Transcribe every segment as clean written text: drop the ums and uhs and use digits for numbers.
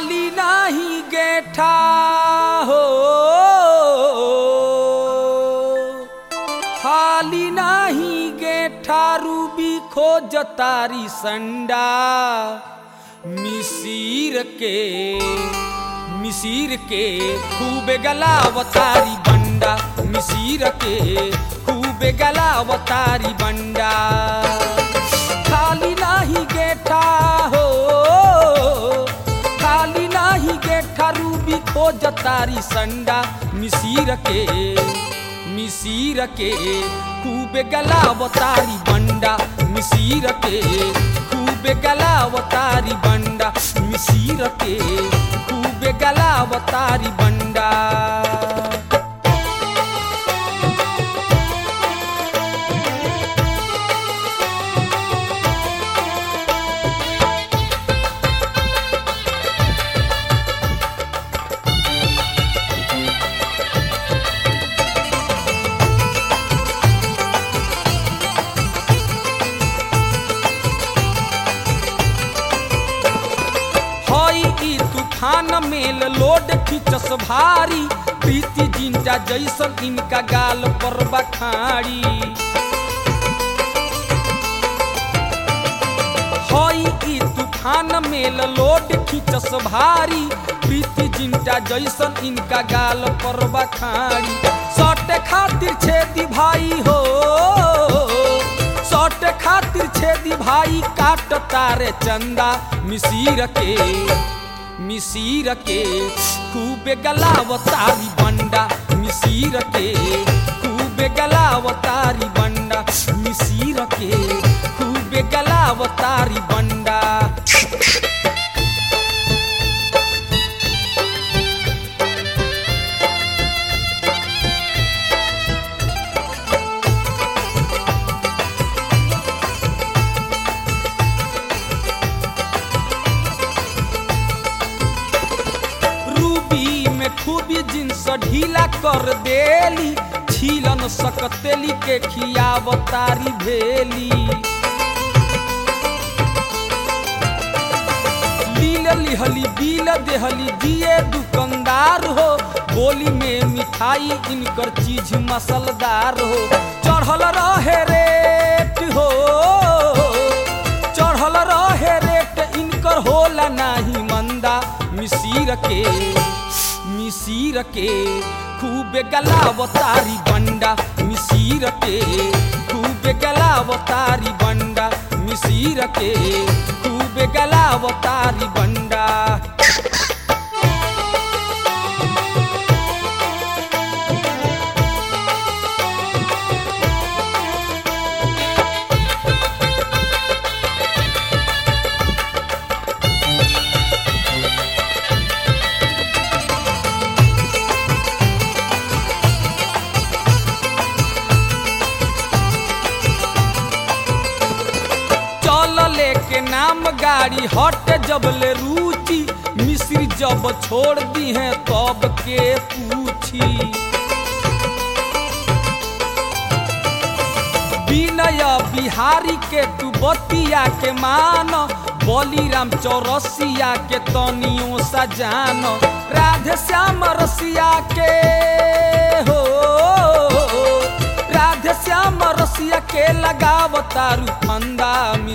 खाली नाही गेठा हो, खाली नाही गेठा रूबी खोज तारी संडा। मिसीर के खूब गलावतारी बंडा, मिसीर के खूब गलावतारी बंडा। खाली नाही गेठा हो, खाली नाही गेठा रूबी खोज तारी संडा। मिसीर के खूब गलावतारी बंडा, मिसीर के खूब गलावतारी बंडा, मिसीर के खूब गलावतारी बंडा। तूफान मेल लोड खिंचस भारी, प्रीति जिंजा जैसन इनका गाल पर बखाड़ी। हई ई तूफान मेल लोड खिंचस भारी, प्रीति जिंजा जैसन इनका गाल पर बखाड़ी। सटे खातिर छेदी भाई हो, सटे खातिर छेदी भाई काट तारे चंदा। मिसीर के खूब गलावतारी बंडा, मिसीर के खूब गलावतारी बंडा, मिसीर के खूब गलावतारी बंडा। खूबी जिन्स ढीला कर देली, छीलन सकतेली के खियावतारी भेली। लील लिहली बील देहली दिए दुकानदार हो, बोली में मिठाई इनकर चीज मसलदार हो। चढ़ल रहे रेट हो, चढ़ल रहे रेट इनकर होला नाही मंदा। मिसीर के खूब गलावतारी बंडा, मिसीर के खूब गलावतारी बंडा, मिसीर के खूब गलावतारी बंडा। के नाम गाड़ी हट जबले रुचि, मिस्री जब छोड़ दी है तब के पूछी। विनय बिहारी के तू बतिया के मान, बलिराम चौरसिया के तनियों सा जान। राधे श्याम रसिया के हो, राधे श्याम रसिया के लगावतारू फंदा।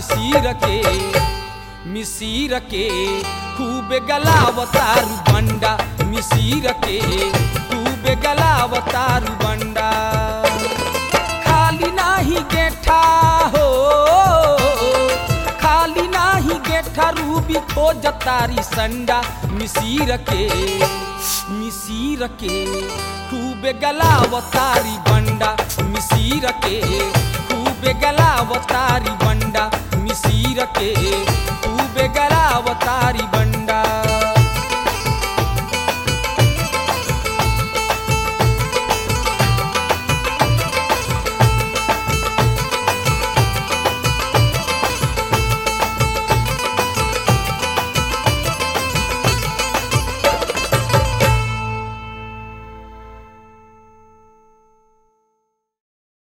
मिसीर के खूब गलावतारू बंडा, मिसीर के खूब गलावतारू बंडा। खाली नाही गेठा हो, खाली नाही गेठा रूबी खोज तारी संडा। मिसीर के खूब गलावतारी बंडा, मिसीर के खूब गलावतारी बंडा, मिसीर के खूब गलावतारी बंडा।